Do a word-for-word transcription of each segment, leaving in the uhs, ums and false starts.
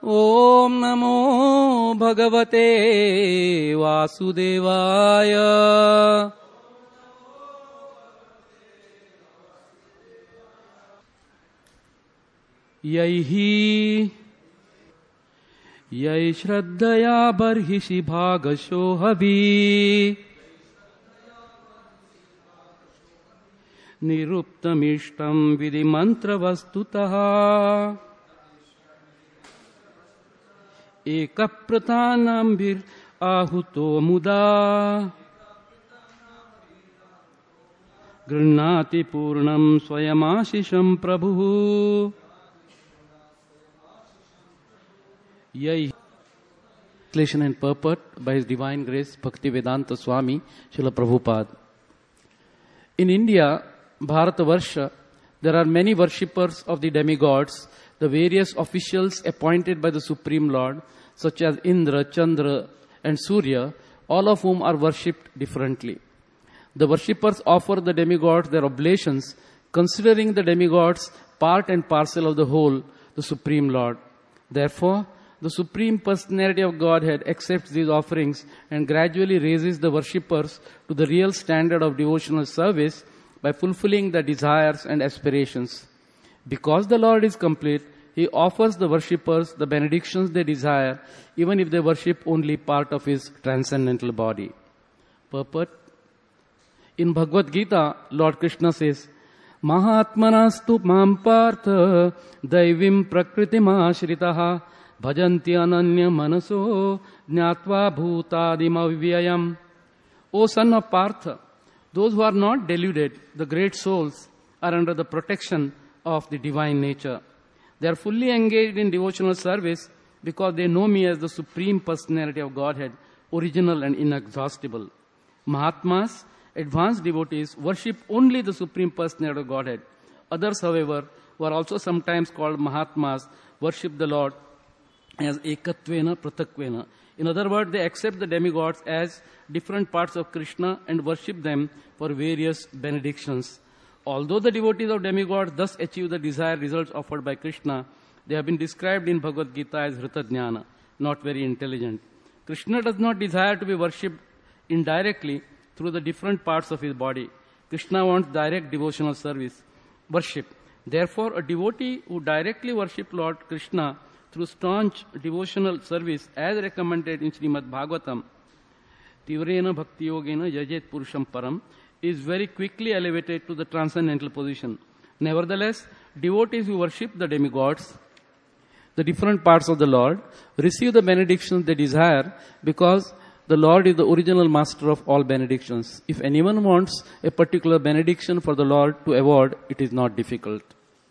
Om Namo Bhagavate Vasudevaya. Yaihi Yai Shraddhaya Barhishi Bhagasho Havi Niruptamishtam Vidhi Mantra Vastutaha Ekapratanambir Ahuto Muda Granati Purnam Swayamashisham Prabhu. Yai. Translation and purport by His Divine Grace Bhaktivedanta Swami Srila Prabhupada. In India, Bharatavarsha, there are many worshippers of the demigods, the various officials appointed by the Supreme Lord, such as Indra, Chandra and Surya, all of whom are worshipped differently. The worshippers offer the demigods their oblations, considering the demigods part and parcel of the whole, the Supreme Lord. Therefore, the Supreme Personality of Godhead accepts these offerings and gradually raises the worshippers to the real standard of devotional service by fulfilling their desires and aspirations. Because the Lord is complete, He offers the worshippers the benedictions they desire, even if they worship only part of His transcendental body. Purport. In Bhagavad Gita, Lord Krishna says, Mahatmanastu mam partha daivim prakritim ashritaha bhajanti ananya manaso jnatva bhutadim avyayam. O son of Partha, those who are not deluded, the great souls, are under the protection of the divine nature. They are fully engaged in devotional service because they know me as the Supreme Personality of Godhead, original and inexhaustible. Mahatmas, advanced devotees, worship only the Supreme Personality of Godhead. Others, however, who are also sometimes called Mahatmas, worship the Lord as Ekatvena Pratakvena. In other words, they accept the demigods as different parts of Krishna and worship them for various benedictions. Although the devotees of demigods thus achieve the desired results offered by Krishna, they have been described in Bhagavad Gita as Hritadjnana, not very intelligent. Krishna does not desire to be worshipped indirectly through the different parts of his body. Krishna wants direct devotional service, worship. Therefore, a devotee who directly worships Lord Krishna through staunch devotional service as recommended in Srimad Bhagavatam, Tivrena Bhakti Yogena Yajet Purusham Param, is very quickly elevated to the transcendental position. Nevertheless, devotees who worship the demigods, the different parts of the Lord, receive the benedictions they desire because the Lord is the original master of all benedictions. If anyone wants a particular benediction for the Lord to award, it is not difficult.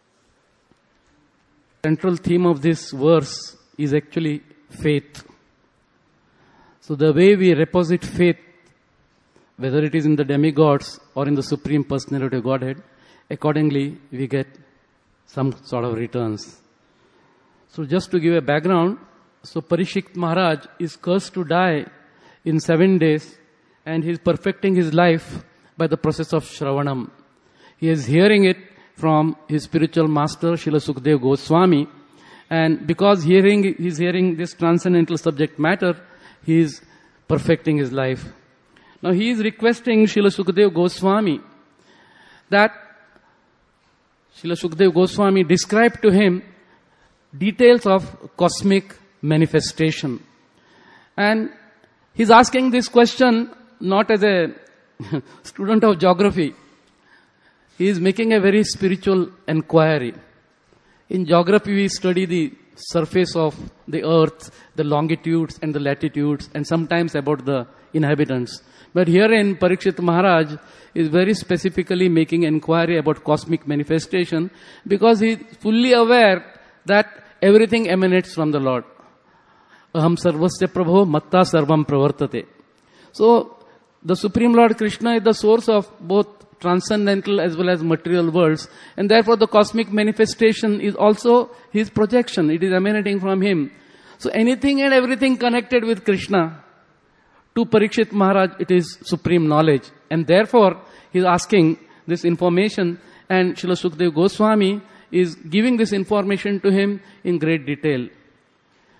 The central theme of this verse is actually faith. So the way we reposit faith, whether it is in the demigods or in the Supreme Personality of Godhead, accordingly we get some sort of returns. So just to give a background, so Parikshit Maharaj is cursed to die in seven days and he is perfecting his life by the process of Shravanam. He is hearing it from his spiritual master Srila Sukadeva Goswami, and because hearing he is hearing this transcendental subject matter, he is perfecting his life. Now he is requesting Srila Sukadeva Goswami that Srila Sukadeva Goswami describe to him details of cosmic manifestation. And he's asking this question not as a student of geography. He is making a very spiritual inquiry. In geography we study the surface of the earth, the longitudes and the latitudes, and sometimes about the inhabitants. But herein Parikshit Maharaj is very specifically making inquiry about cosmic manifestation because he is fully aware that everything emanates from the Lord. Aham sarvasya prabho matta sarvam pravartate. So the Supreme Lord Krishna is the source of both transcendental as well as material worlds, and therefore the cosmic manifestation is also his projection. It is emanating from him. So anything and everything connected with Krishna, to Parikshit Maharaj, it is supreme knowledge. And therefore, he is asking this information, and Srila Sukadeva Goswami is giving this information to him in great detail.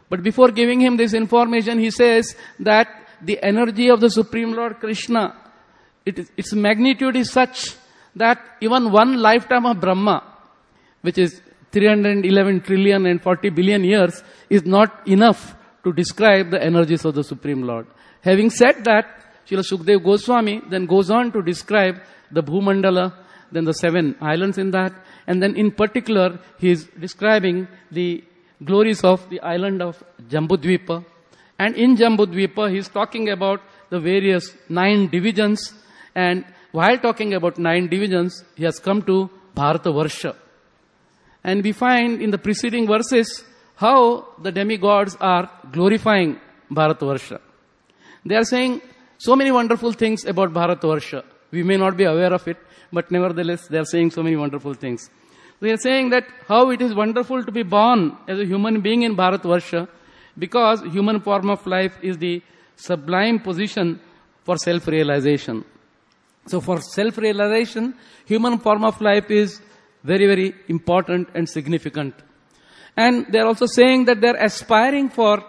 But before giving him this information, he says that the energy of the Supreme Lord Krishna, it is, its magnitude is such that even one lifetime of Brahma, which is three hundred eleven trillion and forty billion years, is not enough to describe the energies of the Supreme Lord. Having said that, Srila Sukdev Goswami then goes on to describe the Bhumandala, then the seven islands in that, and then in particular, he is describing the glories of the island of Jambudvipa. And in Jambudvipa, he is talking about the various nine divisions, and while talking about nine divisions, he has come to Bharatavarsha. And we find in the preceding verses how the demigods are glorifying Bharatavarsha. They are saying so many wonderful things about Bharatavarsha. We may not be aware of it, but nevertheless they are saying so many wonderful things. They are saying that how it is wonderful to be born as a human being in Bharatavarsha, because human form of life is the sublime position for self-realization. So for self-realization, human form of life is very, very important and significant. And they are also saying that they are aspiring for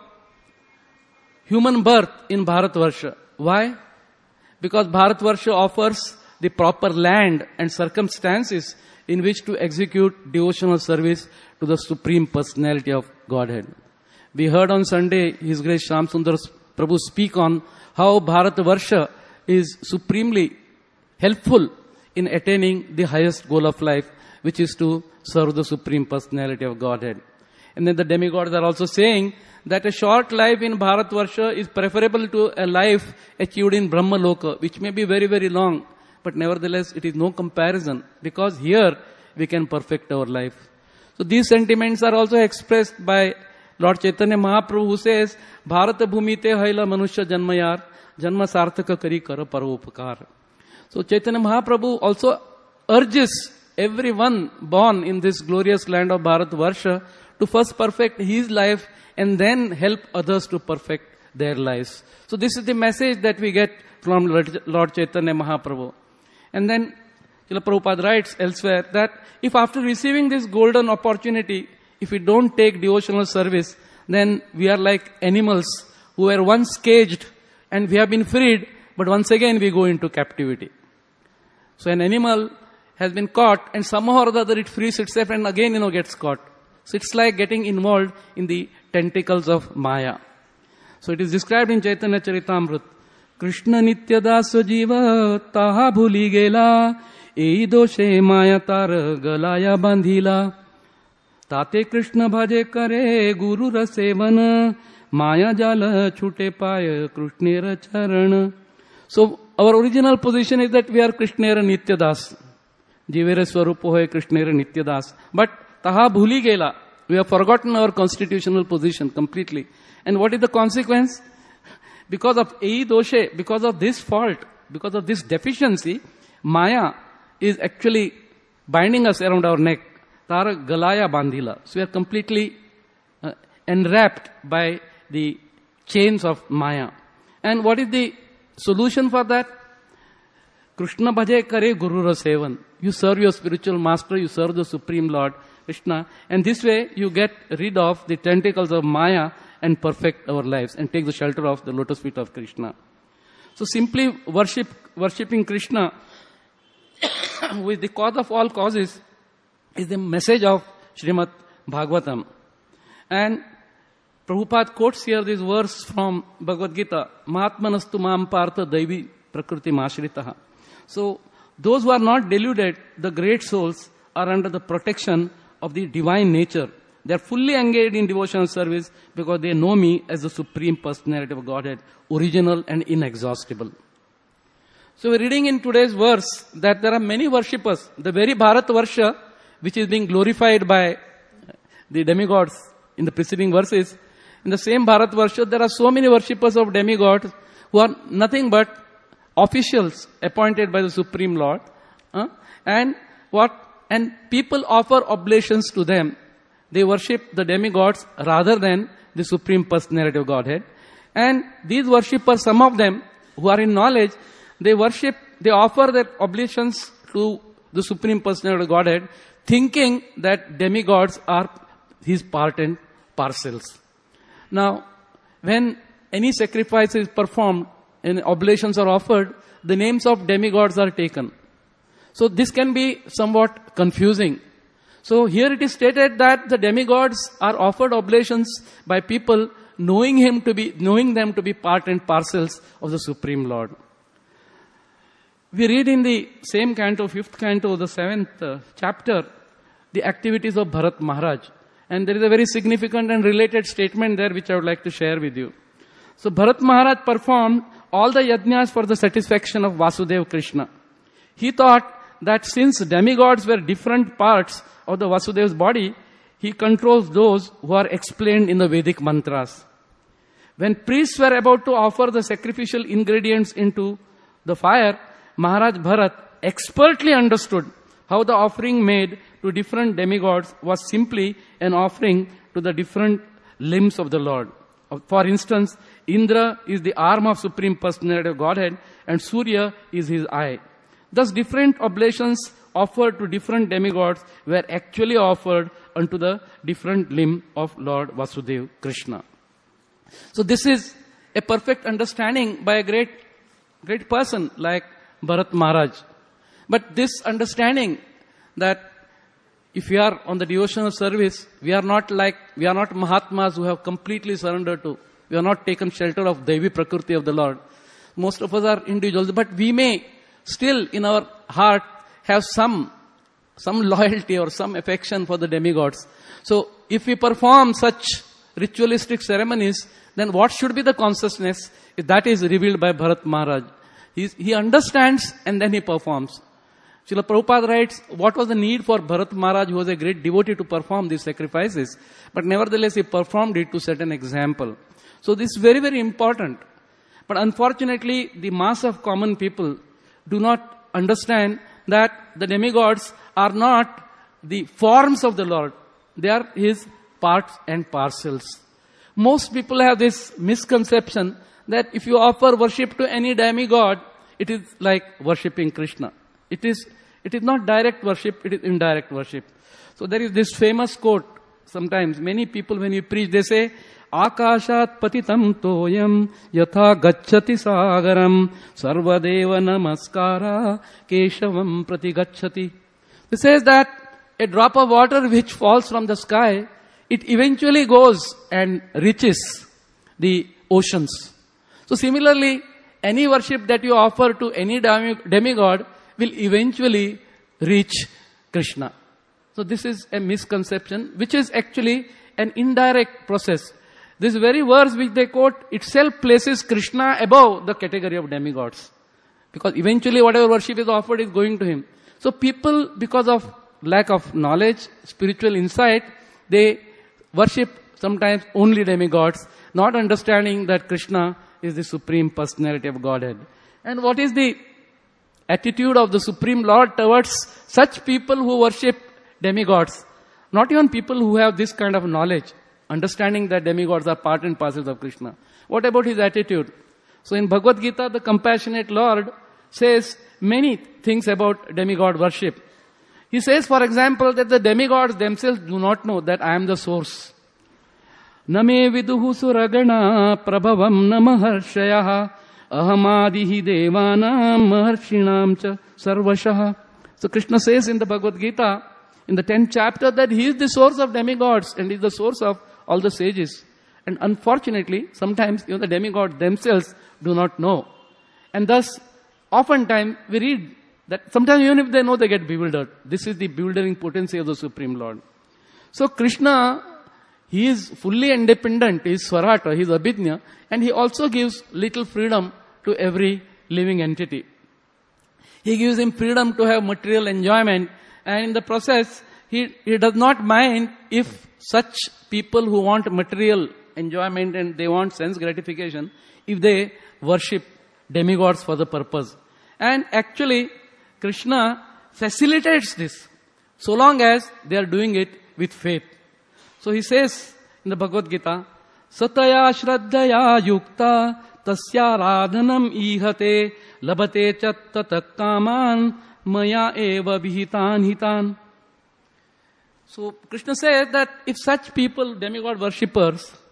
human birth in Bharatvarsha. Why? Because Bharatvarsha offers the proper land and circumstances in which to execute devotional service to the Supreme Personality of Godhead. We heard on Sunday His Grace Shyam Sundar Prabhu speak on how Bharatvarsha is supremely helpful in attaining the highest goal of life, which is to serve the Supreme Personality of Godhead. And then the demigods are also saying that a short life in Bharatvarsha is preferable to a life achieved in Brahmaloka, which may be very, very long, but nevertheless it is no comparison, because here we can perfect our life. So these sentiments are also expressed by Lord Chaitanya Mahaprabhu, who says, Bharata bhumite haila manusya janmayar, janma sarthaka kari kara paropakar. So Chaitanya Mahaprabhu also urges everyone born in this glorious land of Bharatvarsha to first perfect his life and then help others to perfect their lives. So this is the message that we get from Lord Chaitanya Mahaprabhu. And then Srila Prabhupada writes elsewhere that if after receiving this golden opportunity, if we don't take devotional service, then we are like animals who were once caged and we have been freed, but once again we go into captivity. So an animal has been caught and somehow or the other it frees itself and again, you know, gets caught. So it's like getting involved in the tentacles of Maya. So it is described in Chaitanya Charitamrita. Krishna Nityadasa Jiva Taha Bhuli Gela Ei Doshe Maya Tar Galaya Bandhila Tate Krishna Bhaje Kare Guru Rasevana Maya Jala Chute Paya Krishnera Charana. So our original position is that we are Krishnera Nityadas. Jivere Swarupo Hoy Krishnera Nityadas. But Taha Bhuli Gela. We have forgotten our constitutional position completely. And what is the consequence? Because of Ei Doshe, because of this fault, because of this deficiency, Maya is actually binding us around our neck. Tara Galaya Bandhila. So we are completely uh, enwrapped by the chains of Maya. And what is the solution for that? Krishna Bhaje Kare Guru Rasevan. You serve your spiritual master, you serve the Supreme Lord Krishna, and this way you get rid of the tentacles of Maya and perfect our lives and take the shelter of the lotus feet of Krishna. So simply worship, worshipping Krishna, who is the cause of all causes, is the message of Srimad Bhagavatam. And Prabhupada quotes here this verse from Bhagavad Gita, Mahatmanastu mam partha daivi prakriti mashritaha. So those who are not deluded, the great souls, are under the protection of the divine nature. They are fully engaged in devotional service because they know me as the Supreme Personality of Godhead, original and inexhaustible. So we're reading in today's verse that there are many worshippers. The very Bharatvarsha, which is being glorified by the demigods in the preceding verses, in the same Bharatvarsha, there are so many worshippers of demigods who are nothing but officials appointed by the Supreme Lord. Uh, and what? And people offer oblations to them. They worship the demigods rather than the Supreme Personality of Godhead. And these worshippers, some of them who are in knowledge, they worship, they offer their oblations to the Supreme Personality of Godhead, thinking that demigods are his part and parcels. Now, when any sacrifice is performed and oblations are offered, the names of demigods are taken. So this can be somewhat confusing. So here it is stated that the demigods are offered oblations by people knowing him to be, knowing them to be part and parcels of the Supreme Lord. We read in the same canto, fifth canto, the seventh uh, chapter, the activities of Bharat Maharaj. And there is a very significant and related statement there which I would like to share with you. So Bharat Maharaj performed all the yajnas for the satisfaction of Vasudeva Krishna. He thought that since demigods were different parts of the Vasudeva's body, he controls those who are explained in the Vedic mantras. When priests were about to offer the sacrificial ingredients into the fire, Maharaj Bharat expertly understood how the offering made to different demigods was simply an offering to the different limbs of the Lord. For instance, Indra is the arm of Supreme Personality of Godhead and Surya is his eye. Thus, different oblations offered to different demigods were actually offered unto the different limb of Lord Vasudeva Krishna. So this is a perfect understanding by a great, great person like Bharat Maharaj. But this understanding that if we are on the devotional service, we are not like, we are not Mahatmas who have completely surrendered to, we are not taken shelter of Devi Prakriti of the Lord. Most of us are individuals, but we may still in our heart have some, some loyalty or some affection for the demigods. So if we perform such ritualistic ceremonies, then what should be the consciousness? That is revealed by Bharat Maharaj. He's, he understands and then he performs. Srila Prabhupada writes, what was the need for Bharat Maharaj, who was a great devotee, to perform these sacrifices? But nevertheless, he performed it to set an example. So this is very, very important. But unfortunately, the mass of common people do not understand that the demigods are not the forms of the Lord. They are his parts and parcels. Most people have this misconception that if you offer worship to any demigod, it is like worshipping Krishna. It is, it is not direct worship, it is indirect worship. So there is this famous quote. Sometimes many people when you preach, they say, Akashat patitam toyam yatha gacchati sagaram sarvadeva namaskara keshavam prati gacchati. It says that a drop of water which falls from the sky, it eventually goes and reaches the oceans. So similarly, any worship that you offer to any demigod will eventually reach Krishna. So this is a misconception, which is actually an indirect process. This very verse which they quote itself places Krishna above the category of demigods. Because eventually whatever worship is offered is going to him. So people, because of lack of knowledge, spiritual insight, they worship sometimes only demigods, not understanding that Krishna is the Supreme Personality of Godhead. And what is the attitude of the Supreme Lord towards such people who worship demigods? Not even people who have this kind of knowledge, understanding that demigods are part and parcel of Krishna. What about his attitude? So in Bhagavad Gita, the compassionate Lord says many things about demigod worship. He says, for example, that the demigods themselves do not know that I am the source. Name viduhu suragana prabhavam namaharshayah ahamadihi devanam maharshinam cha sarvashah. So Krishna says in the Bhagavad Gita, in the tenth chapter, that he is the source of demigods and is the source of all the sages. And unfortunately, sometimes you know, the demigods themselves do not know. And thus, oftentimes we read that sometimes even if they know, they get bewildered. This is the bewildering potency of the Supreme Lord. So Krishna, he is fully independent, he is Swarata, he is Abhidnya, and he also gives little freedom to every living entity. He gives him freedom to have material enjoyment, and in the process, he, he does not mind if such people who want material enjoyment and they want sense gratification, if they worship demigods for the purpose. And actually, Krishna facilitates this, so long as they are doing it with faith. So he says in the Bhagavad Gita, Sataya Shraddhaya Yukta Tasya Radhanam Ihate Labate Chattatak Kaman Maya Eva Vihitan Hitan. So Krishna says that if such people, demigod worshippers,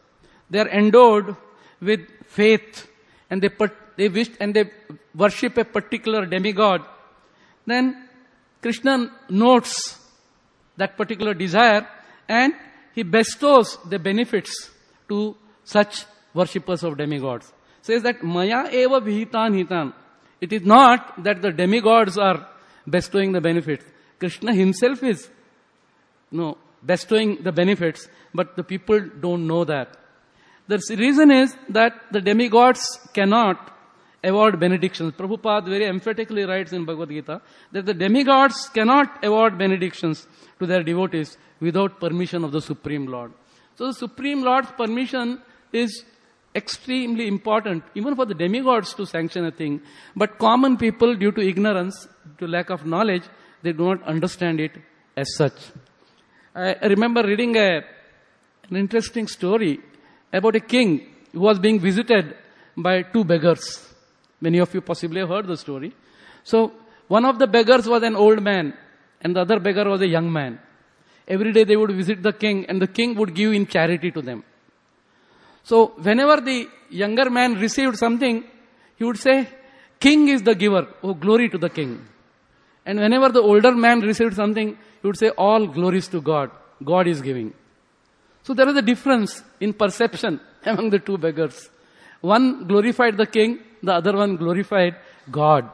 they are endowed with faith and they, they wish and they worship a particular demigod, then Krishna notes that particular desire and he bestows the benefits to such worshippers of demigods. Says that Maya eva vihitan hitan. It is not that the demigods are bestowing the benefits. Krishna himself is no bestowing the benefits, but the people don't know that. The reason is that the demigods cannot award benedictions. Prabhupada very emphatically writes in Bhagavad Gita that the demigods cannot award benedictions to their devotees without permission of the Supreme Lord. So the Supreme Lord's permission is extremely important, even for the demigods to sanction a thing. But common people, due to ignorance, to lack of knowledge, they do not understand it as such. I remember reading a, an interesting story about a king who was being visited by two beggars. Many of you possibly have heard the story. So, one of the beggars was an old man and the other beggar was a young man. Every day they would visit the king and the king would give in charity to them. So, whenever the younger man received something, he would say, "King is the giver, oh glory to the king." And whenever the older man received something, he would say, "All glories to God, God is giving." So there is a difference in perception among the two beggars. One glorified the king, the other one glorified God.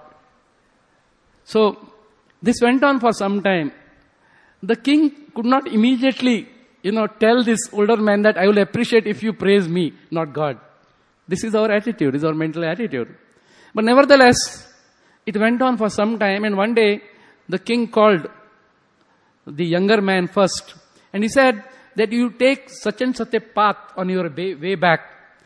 So this went on for some time. The king could not immediately, you know, tell this older man that I will appreciate if you praise me, not God. This is our attitude, this is our mental attitude. But nevertheless, it went on for some time, and one day the king called the younger man first and he said that you take such and such a path on your way back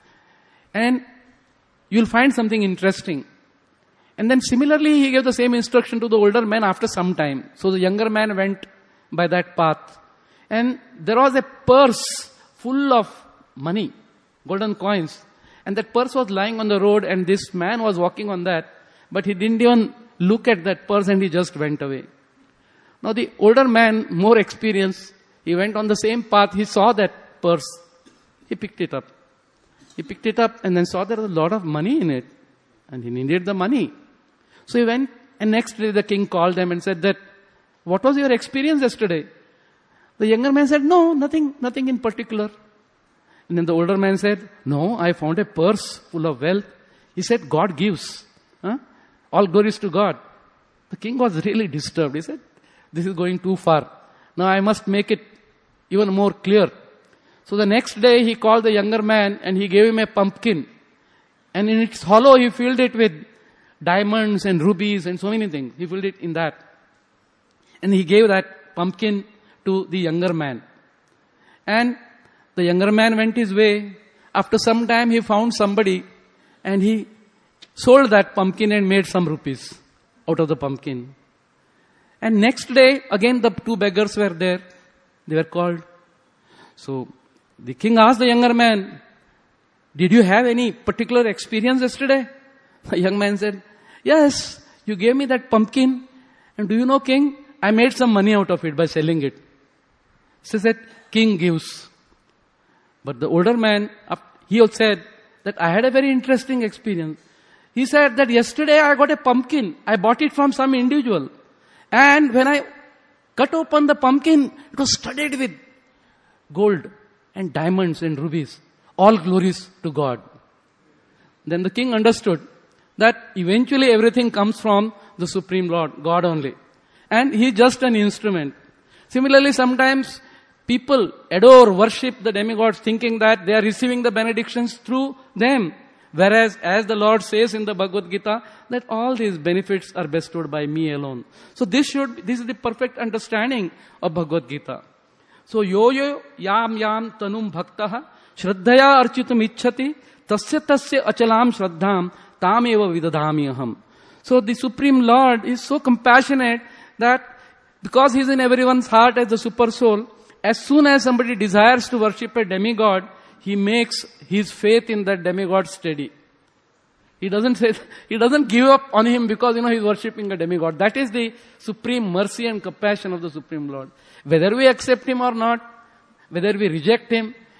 and you'll find something interesting. And then similarly he gave the same instruction to the older man after some time. So the younger man went by that path and there was a purse full of money, golden coins, and that purse was lying on the road and this man was walking on that, but he didn't even look at that purse and he just went away. Now the older man, more experienced, he went on the same path, he saw that purse, he picked it up. He picked it up and then saw there was a lot of money in it and he needed the money. So he went and next day the king called him and said that, what was your experience yesterday? The younger man said, no, nothing, nothing in particular. And then the older man said, no, I found a purse full of wealth. He said, God gives. Huh? All glories to God. The king was really disturbed. He said, this is going too far. Now I must make it even more clear. So the next day he called the younger man and he gave him a pumpkin. And in its hollow he filled it with diamonds and rubies and so many things. He filled it in that. And he gave that pumpkin to the younger man. And the younger man went his way. After some time he found somebody and he sold that pumpkin and made some rupees out of the pumpkin. And next day, again the two beggars were there. They were called. So the king asked the younger man, did you have any particular experience yesterday? The young man said, yes, you gave me that pumpkin. And do you know, king, I made some money out of it by selling it. He said, king gives. But the older man, he also said that I had a very interesting experience. He said that yesterday I got a pumpkin. I bought it from some individual. And when I cut open the pumpkin, it was studded with gold and diamonds and rubies. All glories to God. Then the king understood that eventually everything comes from the Supreme Lord, God only. And he is just an instrument. Similarly, sometimes people adore, worship the demigods thinking that they are receiving the benedictions through them. Whereas, as the Lord says in the Bhagavad Gita, that all these benefits are bestowed by me alone. So this should, this is the perfect understanding of Bhagavad Gita. So, yo yo yam yam tanum bhaktaha shraddhaya architum ichchati tasya tasya achalam shraddham tam eva vidadhami aham. So the Supreme Lord is so compassionate that because He is in everyone's heart as the super soul, as soon as somebody desires to worship a demigod, He makes his faith in that demigod steady. He doesn't say, he doesn't give up on him because, you know, he's worshipping a demigod. That is the supreme mercy and compassion of the Supreme Lord. Whether we accept him or not, whether we reject him,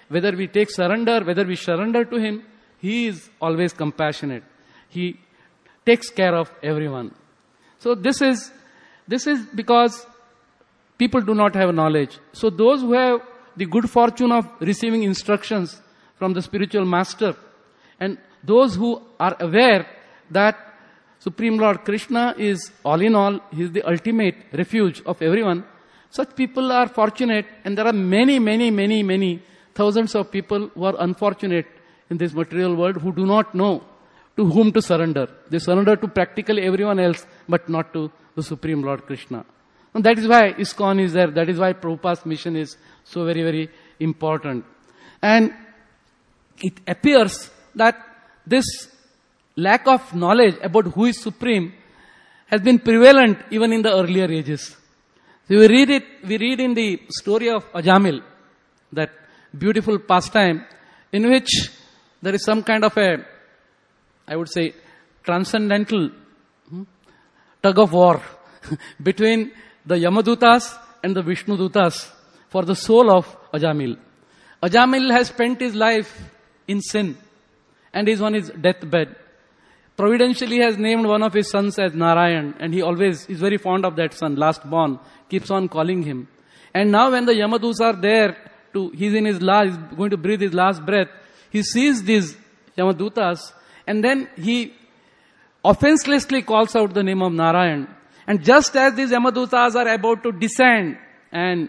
whether we take surrender, whether we surrender to Him, He is always compassionate. He takes care of everyone. So this is, this is because people do not have knowledge. So those who have the good fortune of receiving instructions from the spiritual master, and those who are aware that Supreme Lord Krishna is all in all, He is the ultimate refuge of everyone, such people are fortunate, and there are many, many, many, many thousands of people who are unfortunate in this material world who do not know to whom to surrender. They surrender to practically everyone else, but not to the Supreme Lord Krishna. And that is why ISKCON is there. That is why Prabhupada's mission is so very, very important. And it appears that this lack of knowledge about who is Supreme has been prevalent even in the earlier ages. So we read it, we read in the story of Ajamil, that beautiful pastime in which there is some kind of a, I would say, transcendental hmm, tug of war between the Yamadutas and the Vishnudutas for the soul of Ajamil. Ajamil has spent his life in sin and is on his deathbed. Providentially has named one of his sons as Narayan, and he always is very fond of that son, last born, keeps on calling him. And now when the Yamadutas are there, to he's in his last, he's going to breathe his last breath, he sees these Yamadutas, and then he offenselessly calls out the name of Narayan. And just as these Yamadutas are about to descend and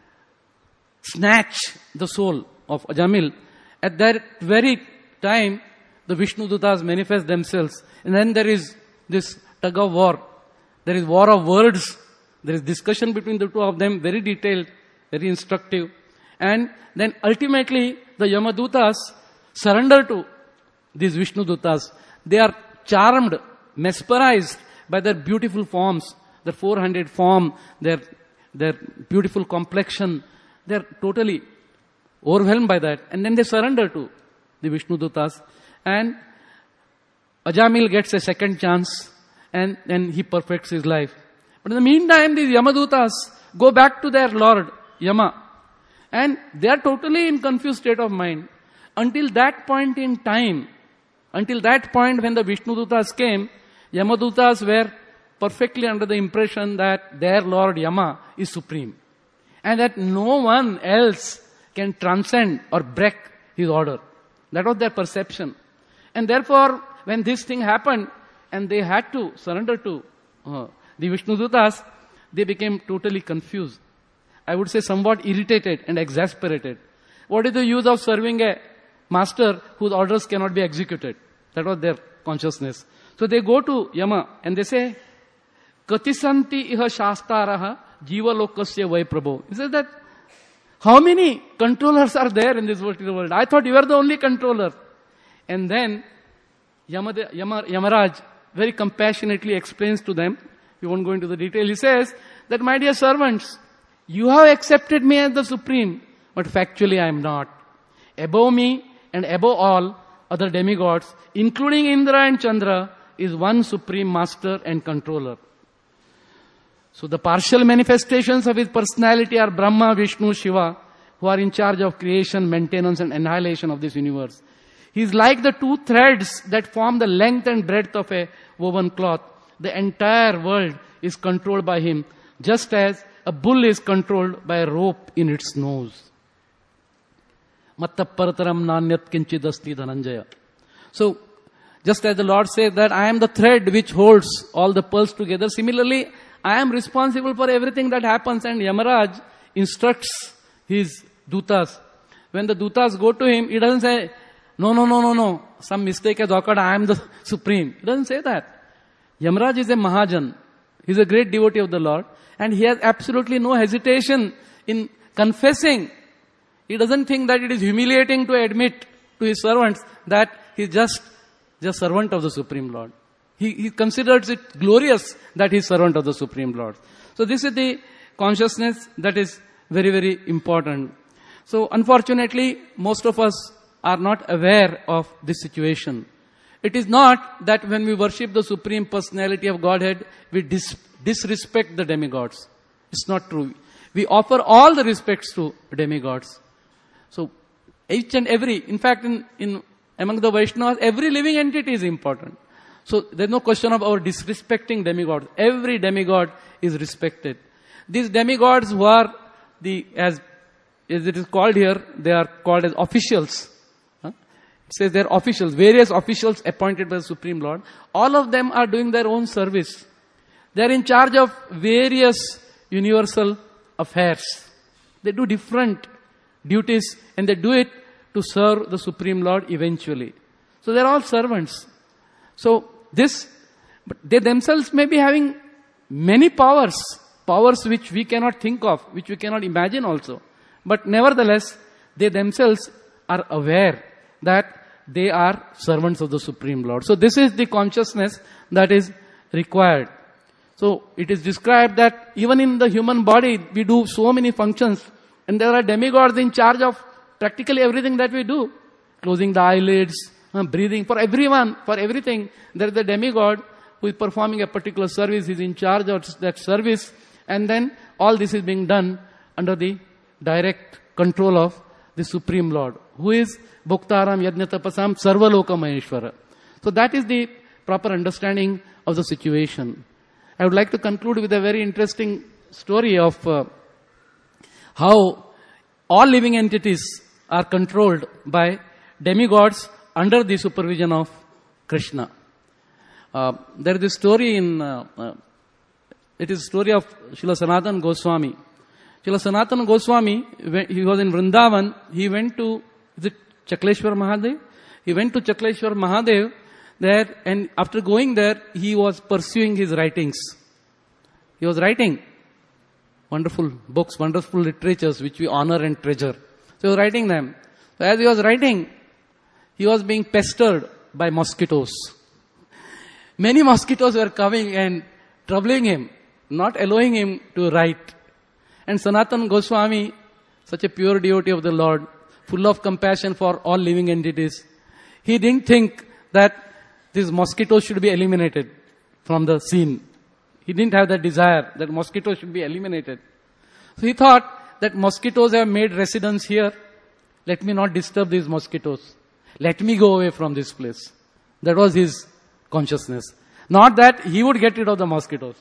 snatch the soul of Ajamil, at that very time, the Vishnudutas manifest themselves. And then there is this tug of war. There is war of words. There is discussion between the two of them, very detailed, very instructive. And then ultimately, the Yamadutas surrender to these Vishnudutas. They are charmed, mesmerized by their beautiful forms, their four-handed form, their, their beautiful complexion. They are totally overwhelmed by that. And then they surrender to the Vishnudutas. And Ajamil gets a second chance, and then he perfects his life. But in the meantime, these Yamadutas go back to their Lord, Yama. And they are totally in confused state of mind. Until that point in time, until that point when the Vishnudutas came, Yamadutas were perfectly under the impression that their Lord Yama is supreme. And that no one else can transcend or break his order. That was their perception. And therefore, when this thing happened, and they had to surrender to uh, the Vishnudutas, they became totally confused. I would say somewhat irritated and exasperated. What is the use of serving a master whose orders cannot be executed? That was their consciousness. So they go to Yama and they say, Katisanti iha shastaraha jiva lokasya vai prabho. He says that, how many controllers are there in this world? I thought you were the only controller. And then Yama, Yama, Yamaraj very compassionately explains to them, we won't go into the detail, he says that, my dear servants, you have accepted me as the supreme, but factually I am not. Above me and above all other demigods, including Indra and Chandra, is one supreme master and controller. So the partial manifestations of his personality are Brahma, Vishnu, Shiva, who are in charge of creation, maintenance and annihilation of this universe. He is like the two threads that form the length and breadth of a woven cloth. The entire world is controlled by him, just as a bull is controlled by a rope in its nose. Matta parataram nanyat kinchidasti dhananjaya. So, just as the Lord says that I am the thread which holds all the pearls together, similarly, I am responsible for everything that happens, and Yamaraj instructs his dutas. When the dutas go to him, he doesn't say, no, no, no, no, no, some mistake has occurred, I am the supreme. He doesn't say that. Yamaraj is a Mahajan. He is a great devotee of the Lord, and he has absolutely no hesitation in confessing. He doesn't think that it is humiliating to admit to his servants that he is just the servant of the Supreme Lord. He, he considers it glorious that he is servant of the Supreme Lord. So this is the consciousness that is very, very important. So unfortunately, most of us are not aware of this situation. It is not that when we worship the Supreme Personality of Godhead, we dis- disrespect the demigods. It's not true. We offer all the respects to demigods. So Each and every, in fact, in, in among the Vaishnavas, every living entity is important. So there's no question of our disrespecting demigods. Every demigod is respected. These demigods who are the, as, as it is called here, they are called as officials. Huh? It says they're officials, various officials appointed by the Supreme Lord. All of them are doing their own service. They're in charge of various universal affairs. They do different duties and they do it to serve the Supreme Lord eventually. So they're all servants. So this, but they themselves may be having many powers, powers which we cannot think of, which we cannot imagine also. But nevertheless, they themselves are aware that they are servants of the Supreme Lord. So this is the consciousness that is required. So it is described that even in the human body, we do so many functions, and there are demigods in charge of practically everything that we do. Closing the eyelids, uh, breathing, for everyone, for everything. There is a demigod who is performing a particular service, he is in charge of that service, and then all this is being done under the direct control of the Supreme Lord, who is Bhoktaram Yajnatapasam Sarvaloka Maheshwara. So that is the proper understanding of the situation. I would like to conclude with a very interesting story of uh, how all living entities are controlled by demigods under the supervision of Krishna. Uh, there is a story in, uh, uh, it is a story of Srila Sanatana Goswami. Srila Sanatana Goswami, when he was in Vrindavan, he went to, is it Chakleshwar Mahadev? He went to Chakleshwar Mahadev there, and after going there, he was pursuing his writings. He was writing wonderful books, wonderful literatures which we honor and treasure. So he was writing them. So as he was writing, he was being pestered by mosquitoes. Many mosquitoes were coming and troubling him, not allowing him to write. And Sanatana Goswami, such a pure devotee of the Lord, full of compassion for all living entities, he didn't think that these mosquitoes should be eliminated from the scene. He didn't have that desire that mosquitoes should be eliminated. So he thought that mosquitoes have made residence here. Let me not disturb these mosquitoes. Let me go away from this place. That was his consciousness. Not that he would get rid of the mosquitoes.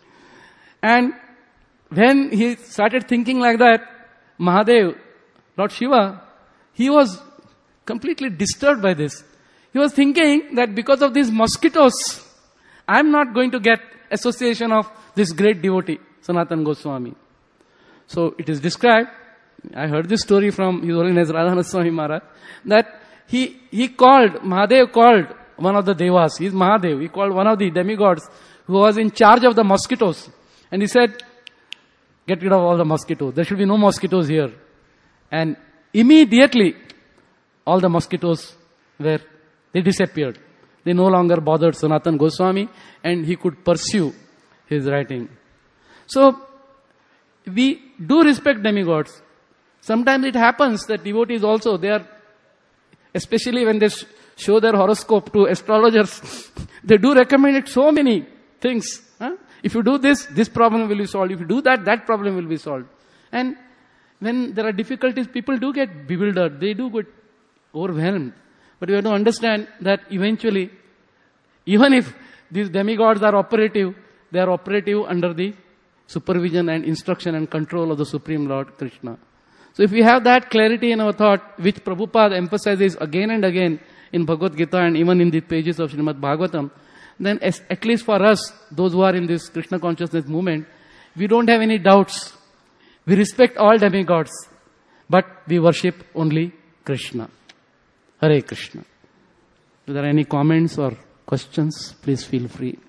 And when he started thinking like that, Mahadev, Lord Shiva, he was completely disturbed by this. He was thinking that because of these mosquitoes, I am not going to get association of this great devotee, Sanatana Goswami. So it is described, I heard this story from His Holiness Radhanath Swami Maharaj, that he, he called, Mahadev called one of the devas, he is Mahadev, he called one of the demigods who was in charge of the mosquitoes. And he said, get rid of all the mosquitoes. There should be no mosquitoes here. And immediately, all the mosquitoes were, they disappeared. They no longer bothered Sanatana Goswami and he could pursue his writing. So, we do respect demigods. Sometimes it happens that devotees also, they are, especially when they show their horoscope to astrologers, they do recommend it so many things. Huh? If you do this, this problem will be solved. If you do that, that problem will be solved. And when there are difficulties, people do get bewildered. They do get overwhelmed. But you have to understand that eventually, even if these demigods are operative, they are operative under the supervision and instruction and control of the Supreme Lord Krishna. So if we have that clarity in our thought, which Prabhupada emphasizes again and again in Bhagavad Gita and even in the pages of Srimad Bhagavatam, then as, at least for us, those who are in this Krishna consciousness movement, we don't have any doubts. We respect all demigods, but we worship only Krishna. Hare Krishna. If there are any comments or questions, please feel free.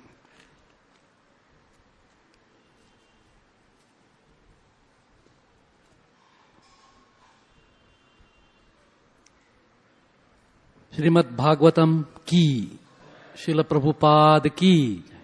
Srimad Bhagavatam ki, Srila Prabhupada ki.